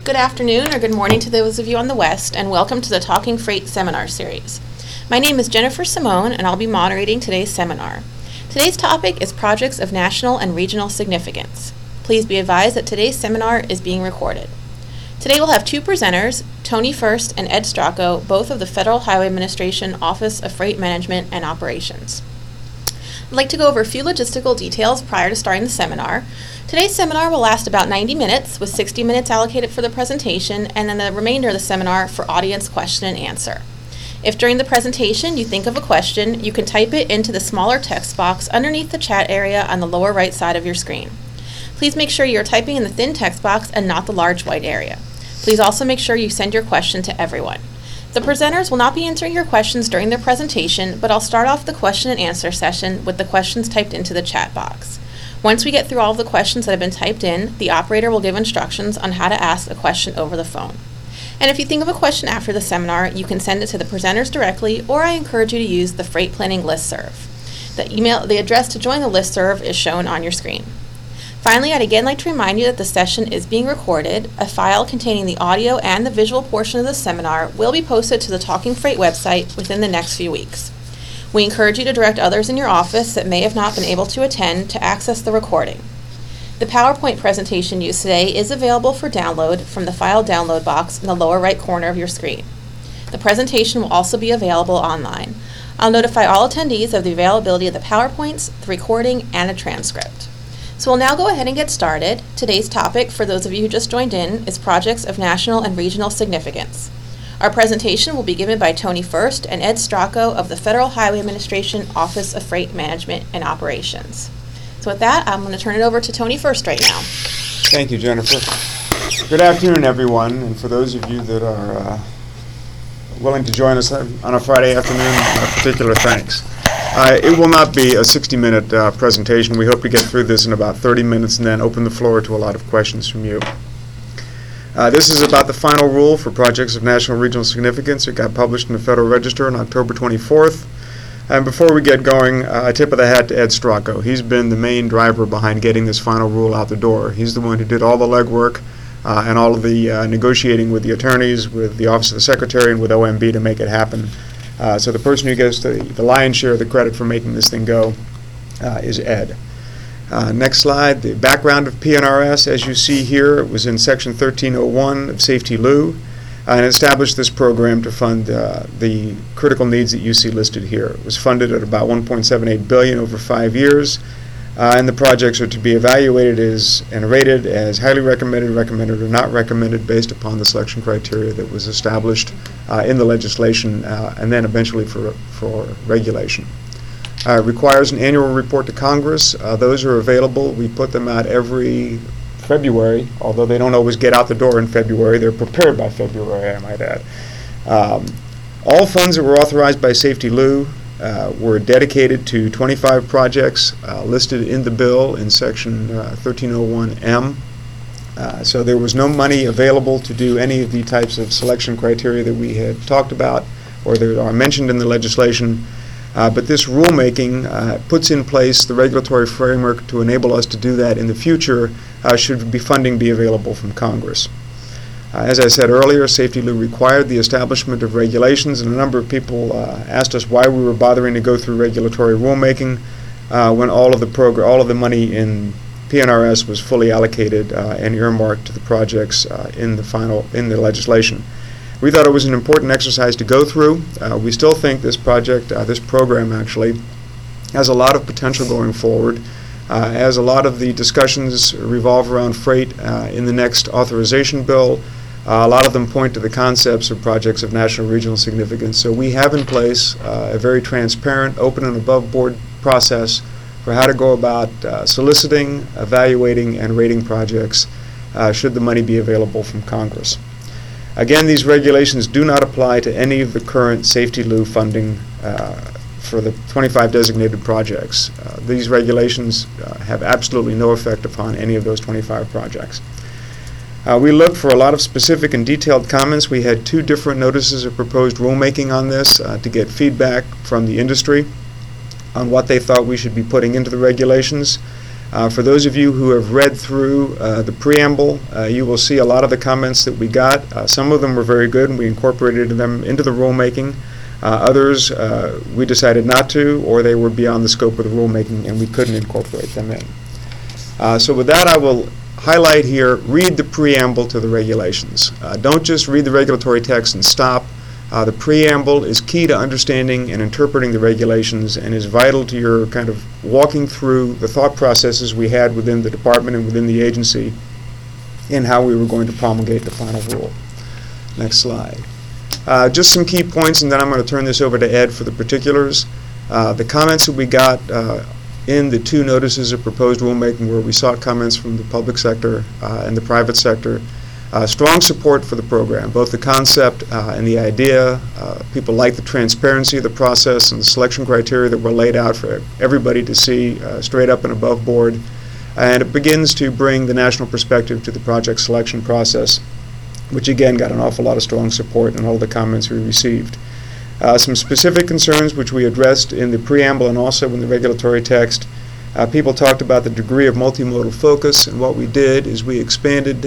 Good afternoon or good morning to those of you on the West, and welcome to the Talking Freight seminar series. My name is Jennifer Simone, and I'll be moderating today's seminar. Today's topic is projects of national and regional significance. Please be advised that today's seminar is being recorded. Today we'll have two presenters, Tony First and Ed Stracco, both of the Federal Highway Administration Office of Freight Management and Operations. I'd like to go over a few logistical details prior to starting the seminar. Today's seminar will last about 90 minutes, with 60 minutes allocated for the presentation and then the remainder of the seminar for audience question and answer. If during the presentation you think of a question, you can type it into the smaller text box underneath the chat area on the lower right side of your screen. Please make sure you are typing in the thin text box and not the large white area. Please also make sure you send your question to everyone. The presenters will not be answering your questions during their presentation, but I'll start off the question and answer session with the questions typed into the chat box. Once we get through all of the questions that have been typed in, the operator will give instructions on how to ask a question over the phone. And if you think of a question after the seminar, you can send it to the presenters directly, or I encourage you to use the Freight Planning listserv. The address to join the listserv is shown on your screen. Finally, I'd again like to remind you that the session is being recorded. A file containing the audio and the visual portion of the seminar will be posted to the Talking Freight website within the next few weeks. We encourage you to direct others in your office that may have not been able to attend to access the recording. The PowerPoint presentation used today is available for download from the file download box in the lower right corner of your screen. The presentation will also be available online. I'll notify all attendees of the availability of the PowerPoints, the recording, and a transcript. So we'll now go ahead and get started. Today's topic, for those of you who just joined in, is projects of national and regional significance. Our presentation will be given by Tony First and Ed Stracco of the Federal Highway Administration Office of Freight Management and Operations. So with that, I'm going to turn it over to Tony First right now. Thank you, Jennifer. Good afternoon, everyone, and for those of you that are willing to join us on a Friday afternoon, particular thanks. It will not be a 60-minute presentation. We hope to get through this in about 30 minutes and then open the floor to a lot of questions from you. This is about the final rule for projects of national and regional significance. It got published in the Federal Register on October 24th. And before we get going, a tip of the hat to Ed Stracco. He's been the main driver behind getting this final rule out the door. He's the one who did all the legwork and all of the negotiating with the attorneys, with the Office of the Secretary, and with OMB to make it happen. So the person who gets the lion's share of the credit for making this thing go is Ed. Next slide, the background of PNRS, as you see here, it was in Section 1301 of Safety Lou, and established this program to fund the critical needs that you see listed here. It was funded at about $1.78 billion over 5 years, and the projects are to be evaluated and rated as highly recommended, recommended, or not recommended based upon the selection criteria that was established in the legislation and then eventually for regulation. It requires an annual report to Congress. Those are available. We put them out every February, although they don't always get out the door in February. They're prepared by February, I might add. All funds that were authorized by Safety Lou were dedicated to 25 projects listed in the bill in Section 1301M. So there was no money available to do any of the types of selection criteria that we had talked about or that are mentioned in the legislation. But this rulemaking puts in place the regulatory framework to enable us to do that in the future should funding be available from Congress. As I said earlier, Safety Lou required the establishment of regulations, and a number of people asked us why we were bothering to go through regulatory rulemaking when all of the money in PNRS was fully allocated and earmarked to the projects in the legislation. We thought it was an important exercise to go through. We still think this program actually, has a lot of potential going forward, as a lot of the discussions revolve around freight in the next authorization bill. A lot of them point to the concepts of projects of national and regional significance. So we have in place a very transparent, open, and above-board process for how to go about soliciting, evaluating, and rating projects should the money be available from Congress. Again, these regulations do not apply to any of the current Safety Lou funding for the 25 designated projects. These regulations have absolutely no effect upon any of those 25 projects. We looked for a lot of specific and detailed comments. We had 2 different notices of proposed rulemaking on this to get feedback from the industry on what they thought we should be putting into the regulations. For those of you who have read through the preamble, you will see a lot of the comments that we got. Some of them were very good, and we incorporated them into the rulemaking. Others we decided not to, or they were beyond the scope of the rulemaking, and we couldn't incorporate them in. So with that, I will highlight here, read the preamble to the regulations. Don't just read the regulatory text and stop. The preamble is key to understanding and interpreting the regulations and is vital to your kind of walking through the thought processes we had within the department and within the agency in how we were going to promulgate the final rule. Next slide. Just some key points, and then I'm going to turn this over to Ed for the particulars. The comments that we got in the 2 notices of proposed rulemaking where we sought comments from the public sector and the private sector. Strong support for the program, both the concept and the idea. People like the transparency of the process and the selection criteria that were laid out for everybody to see straight up and above board. And it begins to bring the national perspective to the project selection process, which again got an awful lot of strong support in all the comments we received. Some specific concerns which we addressed in the preamble and also in the regulatory text. People talked about the degree of multimodal focus, and what we did is we expanded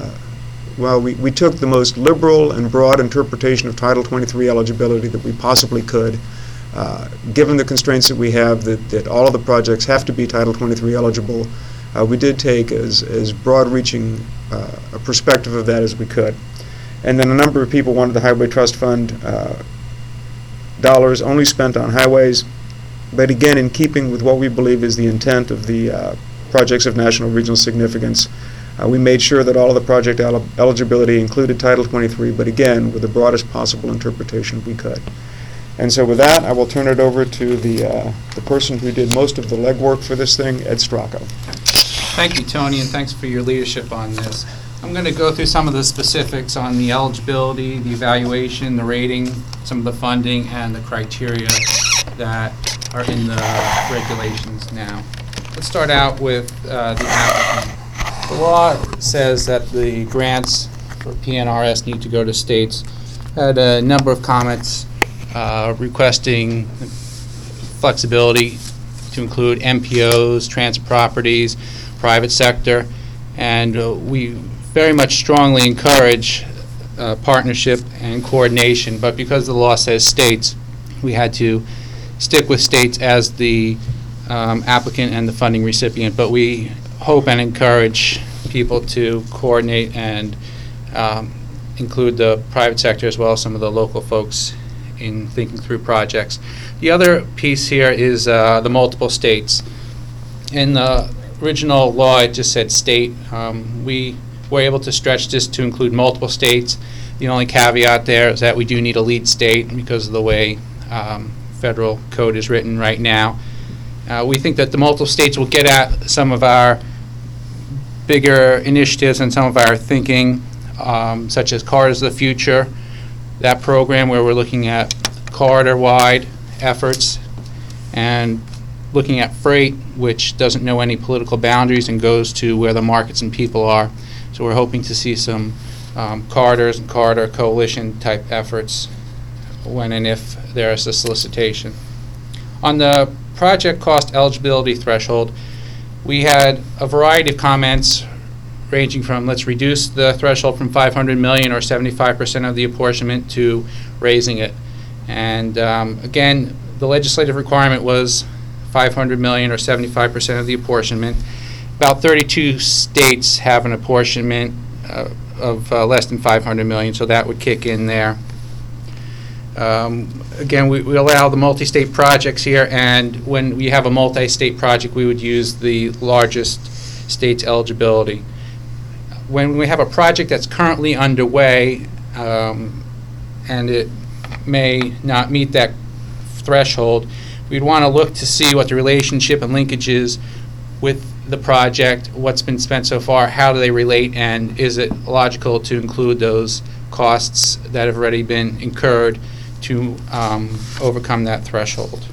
we took the most liberal and broad interpretation of Title 23 eligibility that we possibly could, given the constraints that we have that all of the projects have to be Title 23 eligible. We did take as broad-reaching a perspective of that as we could. And then a number of people wanted the Highway Trust Fund dollars only spent on highways, but again, in keeping with what we believe is the intent of the projects of national regional significance, we made sure that all of the project eligibility included Title 23, but again, with the broadest possible interpretation we could. And so with that, I will turn it over to the person who did most of the legwork for this thing, Ed Stracco. Thank you, Tony, and thanks for your leadership on this. I'm going to go through some of the specifics on the eligibility, the evaluation, the rating, some of the funding, and the criteria that are in the regulations now. Let's start out with the applicant. The law says that the grants for PNRS need to go to states. Had a number of comments requesting flexibility to include MPOs, transit properties, private sector, and we very much strongly encourage partnership and coordination, but because the law says states, we had to stick with states as the applicant and the funding recipient, but we hope and encourage people to coordinate and include the private sector as well as some of the local folks in thinking through projects. The other piece here is the multiple states. In the original law, it just said state. We were able to stretch this to include multiple states. The only caveat there is that we do need a lead state because of the way federal code is written right now. We think that the multiple states will get at some of our bigger initiatives and some of our thinking, such as Corridors of the Future, that program where we're looking at corridor-wide efforts, and looking at freight, which doesn't know any political boundaries and goes to where the markets and people are. So we're hoping to see some corridors and corridor coalition type efforts when and if there is a solicitation. On the project cost eligibility threshold, we had a variety of comments ranging from let's reduce the threshold from $500 million or 75% of the apportionment to raising it. And again, the legislative requirement was $500 million or 75% of the apportionment. About 32 states have an apportionment of less than $500 million, so that would kick in there. Again, we allow the multi-state projects here, and when we have a multi-state project, we would use the largest state's eligibility. When we have a project that's currently underway and it may not meet that threshold, we'd want to look to see what the relationship and linkages with the project, what's been spent so far, how do they relate, and is it logical to include those costs that have already been incurred to overcome that threshold.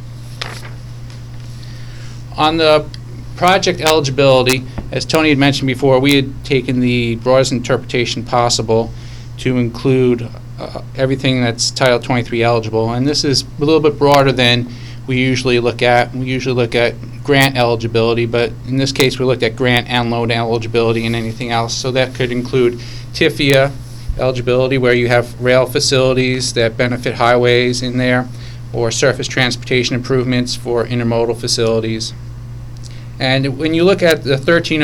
On the project eligibility, as Tony had mentioned before, we had taken the broadest interpretation possible to include everything that's Title 23 eligible, and this is a little bit broader than we usually look at. We usually look at grant eligibility, but in this case we looked at grant and loan eligibility and anything else. So that could include TIFIA eligibility, where you have rail facilities that benefit highways in there, or surface transportation improvements for intermodal facilities. And when you look at the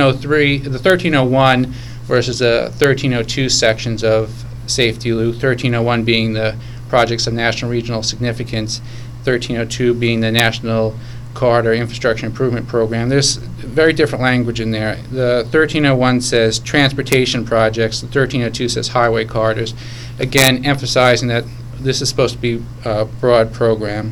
1301 versus the 1302 sections of Safety Loop, 1301 being the projects of national regional significance, 1302 being the National Corridor Infrastructure Improvement Program. There's very different language in there. The 1301 says transportation projects, the 1302 says highway corridors, again emphasizing that this is supposed to be a broad program.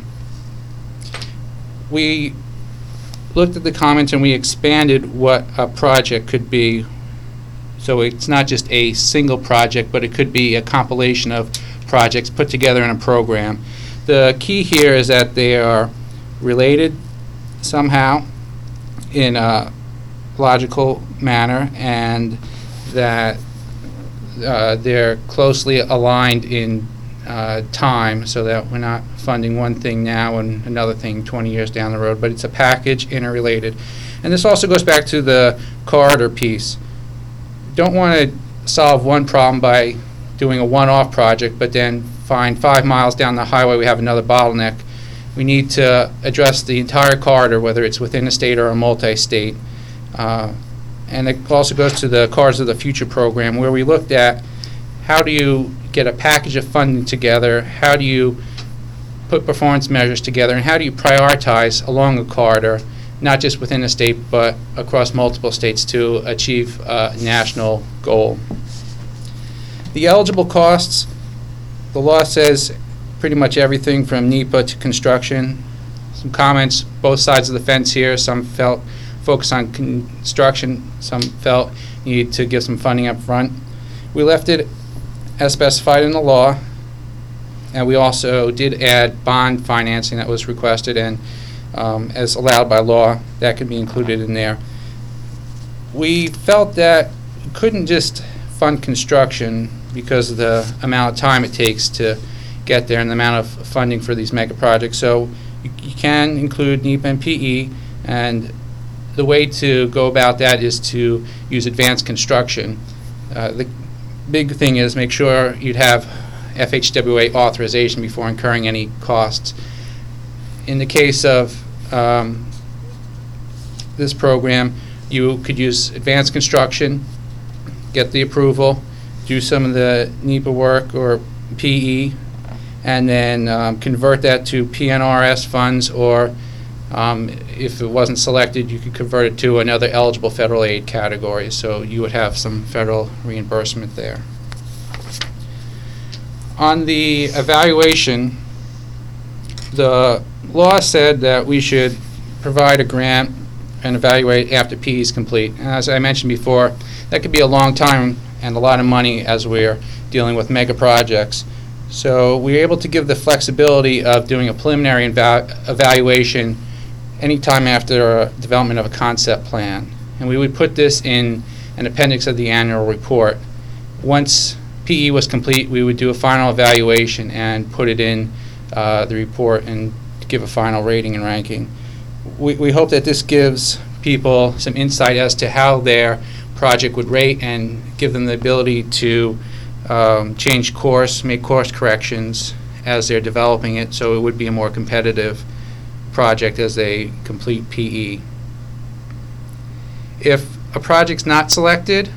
We looked at the comments and we expanded what a project could be. So it's not just a single project, but it could be a compilation of projects put together in a program. The key here is that they are related somehow in a logical manner, and that they're closely aligned in time, so that we're not funding one thing now and another thing 20 years down the road, but it's a package, interrelated. And this also goes back to the corridor piece. Don't want to solve one problem by doing a one-off project, but then find 5 miles down the highway we have another bottleneck. We need to address the entire corridor, whether it's within a state or a multi-state. And it also goes to the Cars of the Future program, where we looked at how do you get a package of funding together, how do you put performance measures together, and how do you prioritize along a corridor, not just within a state, but across multiple states to achieve a national goal. The eligible costs, the law says pretty much everything from NEPA to construction. Some comments, both sides of the fence here. Some felt focus on construction, some felt needed to give some funding up front. We left it as specified in the law, and we also did add bond financing that was requested, and as allowed by law, that could be included in there. We felt that we couldn't just fund construction because of the amount of time it takes to get there and the amount of funding for these mega projects. So you can include NEPA and PE, and the way to go about that is to use advanced construction. The big thing is make sure you'd have FHWA authorization before incurring any costs. In the case of this program, you could use advanced construction, get the approval, do some of the NEPA work or PE, and then convert that to PNRS funds, or if it wasn't selected, you could convert it to another eligible federal aid category, so you would have some federal reimbursement there. On the evaluation, the law said that we should provide a grant and evaluate after PE is complete. And as I mentioned before, that could be a long time and a lot of money as we're dealing with mega projects. So we were able to give the flexibility of doing a preliminary evaluation anytime after a development of a concept plan. And we would put this in an appendix of the annual report. Once PE was complete, we would do a final evaluation and put it in the report and give a final rating and ranking. We hope that this gives people some insight as to how their project would rate and give them the ability to change course, make course corrections as they're developing it, so it would be a more competitive project as they complete PE. If a project's not selected,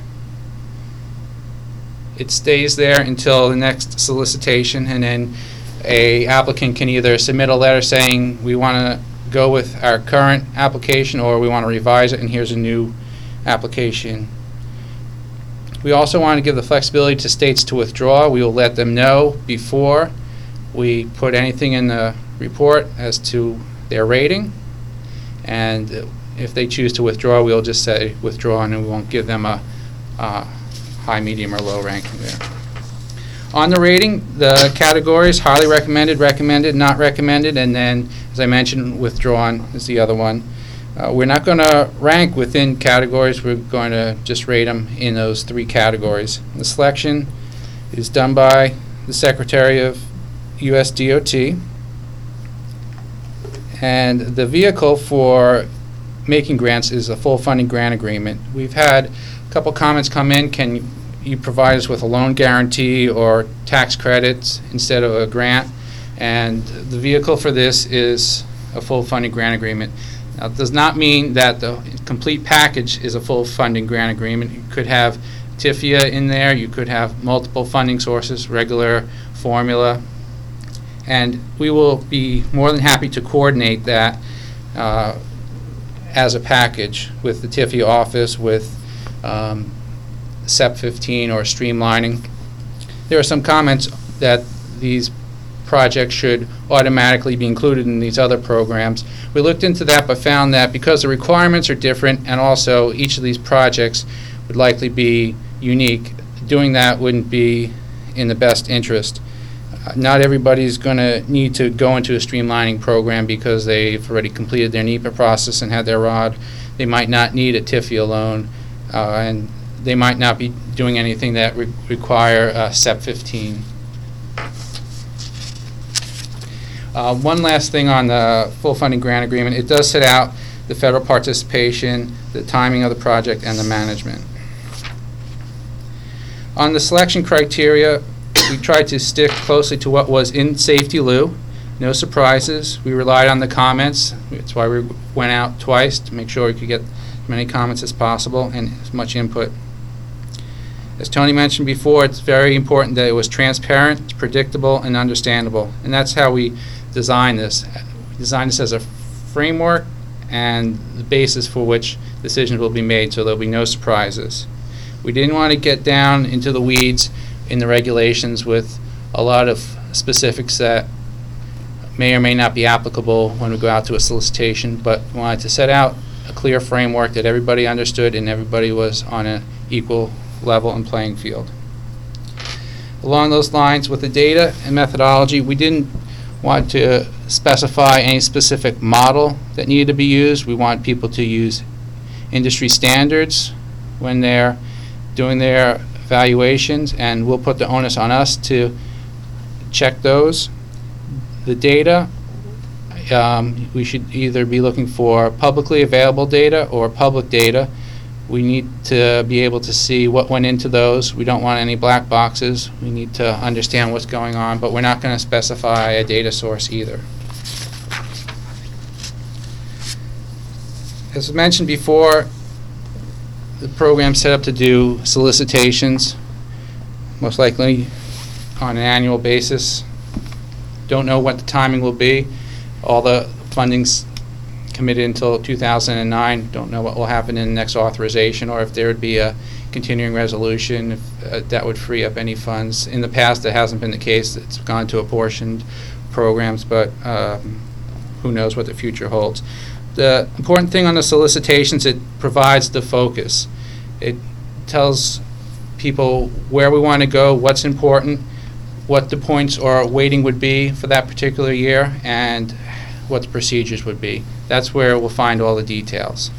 it stays there until the next solicitation, and then a applicant can either submit a letter saying we want to go with our current application, or we want to revise it and here's a new application. We also want to give the flexibility to states to withdraw. We will let them know before we put anything in the report as to their rating, and if they choose to withdraw, we'll just say withdraw, and we won't give them a high, medium, or low ranking there. On the rating, the categories: highly recommended, recommended, not recommended, and then, as I mentioned, withdrawn is the other one. We're not going to rank within categories. We're going to just rate them in those three categories. The selection is done by the Secretary of U.S. DOT, and the vehicle for making grants is a full funding grant agreement. We've had a couple comments come in. Can you provide us with a loan guarantee or tax credits instead of a grant? And the vehicle for this is a full funding grant agreement. Now, it does not mean that the complete package is a full funding grant agreement. You could have TIFIA in there. You could have multiple funding sources, regular formula. And we will be more than happy to coordinate that as a package with the TIFIA office, with SEP 15 or streamlining. There are some comments that these projects should automatically be included in these other programs. We looked into that but found that because the requirements are different and also each of these projects would likely be unique, doing that wouldn't be in the best interest. Not everybody's going to need to go into a streamlining program because they've already completed their NEPA process and had their ROD. They might not need a TIFIA loan, and they might not be doing anything that require SEP 15. One last thing on the full funding grant agreement. It does set out the federal participation, the timing of the project, and the management. On the selection criteria, we tried to stick closely to what was in Safety Lou. No surprises. We relied on the comments. That's why we went out twice, to make sure we could get as many comments as possible and as much input. As Tony mentioned before, it's very important that it was transparent, predictable, and understandable. And that's how we designed this. We designed this as a framework and the basis for which decisions will be made, so there'll be no surprises. We didn't want to get down into the weeds in the regulations with a lot of specifics that may or may not be applicable when we go out to a solicitation, but we wanted to set out a clear framework that everybody understood and everybody was on an equal level and playing field. Along those lines, with the data and methodology, we didn't want to specify any specific model that needed to be used. We want people to use industry standards when they're doing their evaluations, and we'll put the onus on us to check those. The data, we should either be looking for publicly available data or public data. We need to be able to see what went into those. We don't want any black boxes. We need to understand what's going on, but we're not going to specify a data source either. As mentioned before, the program's set up to do solicitations, most likely on an annual basis. Don't know what the timing will be. All the funding's committed until 2009. Don't know what will happen in the next authorization or if there would be a continuing resolution, if that would free up any funds. In the past, that hasn't been the case. It's gone to apportioned programs, but who knows what the future holds. The important thing on the solicitations, it provides the focus. It tells people where we want to go, what's important, what the points or weighting would be for that particular year, and what the procedures would be. That's where we'll find all the details.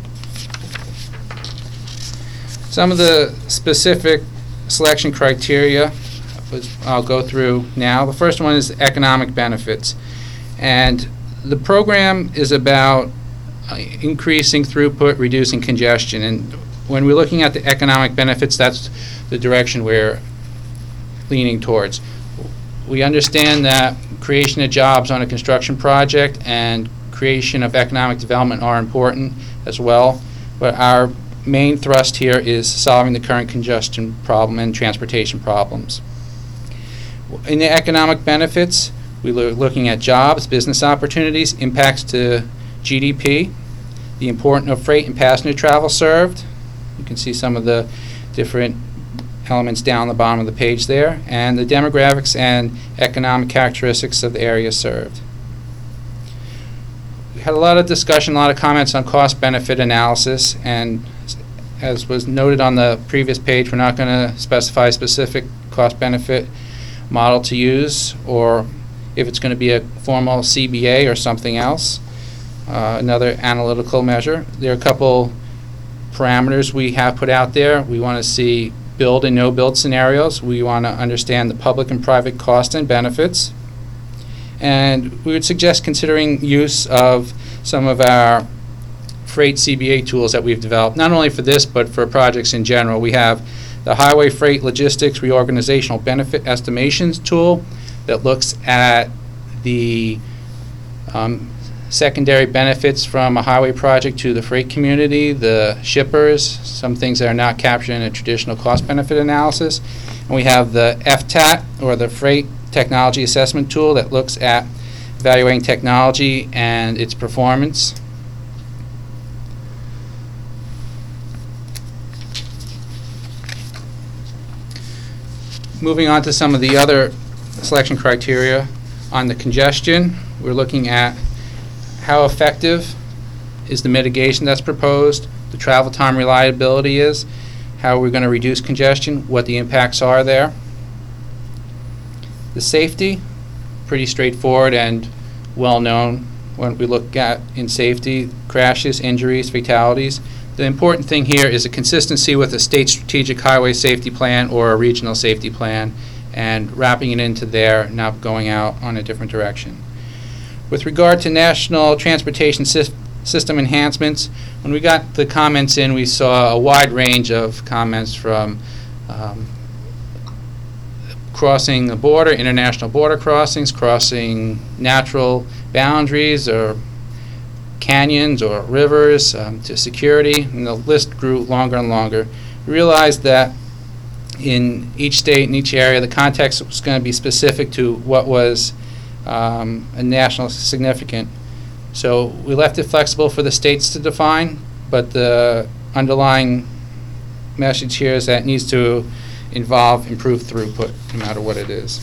Some of the specific selection criteria I'll go through now. The first one is economic benefits. And the program is about increasing throughput, reducing congestion. And when we're looking at the economic benefits, that's the direction we're leaning towards. We understand that creation of jobs on a construction project and creation of economic development are important as well, but our main thrust here is solving the current congestion problem and transportation problems. In the economic benefits, we're looking at jobs, business opportunities, impacts to GDP, the importance of freight and passenger travel served. You can see some of the different elements down the bottom of the page there, and the demographics and economic characteristics of the area served. We had a lot of discussion, a lot of comments on cost-benefit analysis, and as was noted on the previous page, we're not going to specify a specific cost-benefit model to use, or if it's going to be a formal CBA or something else, another analytical measure. There are a couple parameters we have put out there. We want to see build and no build scenarios. We want to understand the public and private cost and benefits. And we would suggest considering use of some of our freight CBA tools that we've developed, not only for this, but for projects in general. We have the Highway Freight Logistics Reorganizational Benefit Estimations tool that looks at the secondary benefits from a highway project to the freight community, the shippers, some things that are not captured in a traditional cost-benefit analysis. And we have the FTAT, or the Freight Technology Assessment Tool, that looks at evaluating technology and its performance. Moving on to some of the other selection criteria. On the congestion, we're looking at how effective is the mitigation that's proposed, the travel time reliability is, how we're going to reduce congestion, what the impacts are there. The safety, pretty straightforward and well known when we look at in safety, crashes, injuries, fatalities. The important thing here is a consistency with a state strategic highway safety plan or a regional safety plan, and wrapping it into there, not going out on a different direction. With regard to national transportation system enhancements, when we got the comments in, we saw a wide range of comments from crossing the border, international border crossings, crossing natural boundaries or canyons or rivers, to security, and the list grew longer and longer. We realized that in each state, in each area, the context was going to be specific to what was a national significant. So we left it flexible for the states to define, but the underlying message here is that it needs to involve improved throughput, no matter what it is.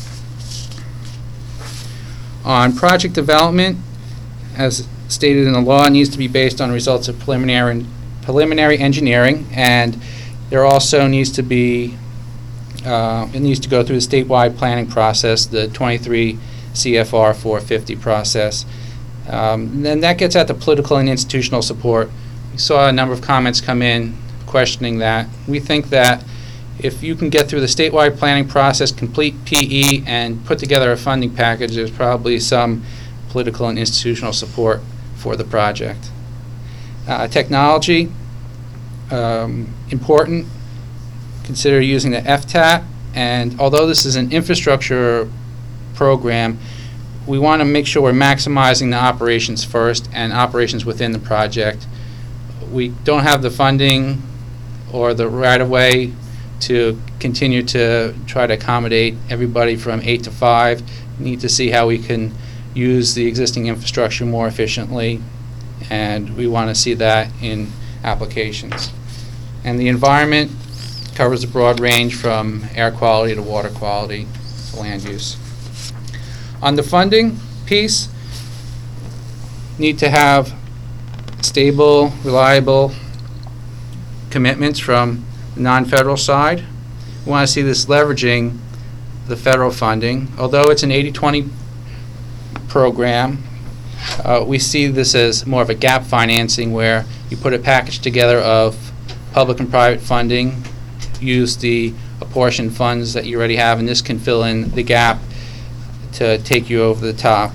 On project development, as stated in the law, it needs to be based on results of preliminary engineering, and there also needs to be it needs to go through the statewide planning process, the 23 CFR 450 process. Then that gets at the political and institutional support. We saw a number of comments come in questioning that. We think that if you can get through the statewide planning process, complete PE, and put together a funding package, there's probably some political and institutional support for the project. Technology, important. Consider using the FTAT, and although this is an infrastructure program, we want to make sure we're maximizing the operations first and operations within the project. We don't have the funding or the right-of-way to continue to try to accommodate everybody from 8 to 5. We need to see how we can use the existing infrastructure more efficiently, and we want to see that in applications. And the environment covers a broad range from air quality to water quality to land use. On the funding piece, need to have stable, reliable commitments from the non-federal side. We want to see this leveraging the federal funding. Although it's an 80-20 program, we see this as more of a gap financing, where you put a package together of public and private funding, use the apportioned funds that you already have, and this can fill in the gap to take you over the top.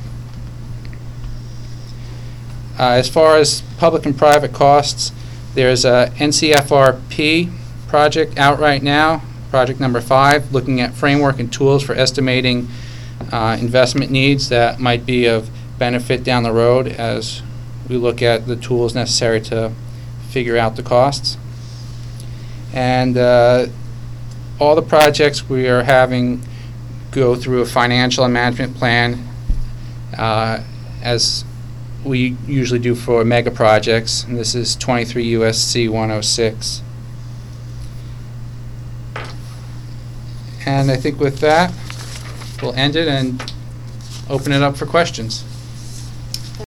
As far as public and private costs, there's a NCFRP project out right now, project number 5, looking at framework and tools for estimating investment needs that might be of benefit down the road as we look at the tools necessary to figure out the costs. And all the projects we are having go through a financial and management plan, as we usually do for mega projects, and this is 23 U.S.C. 106. And I think with that, we'll end it and open it up for questions.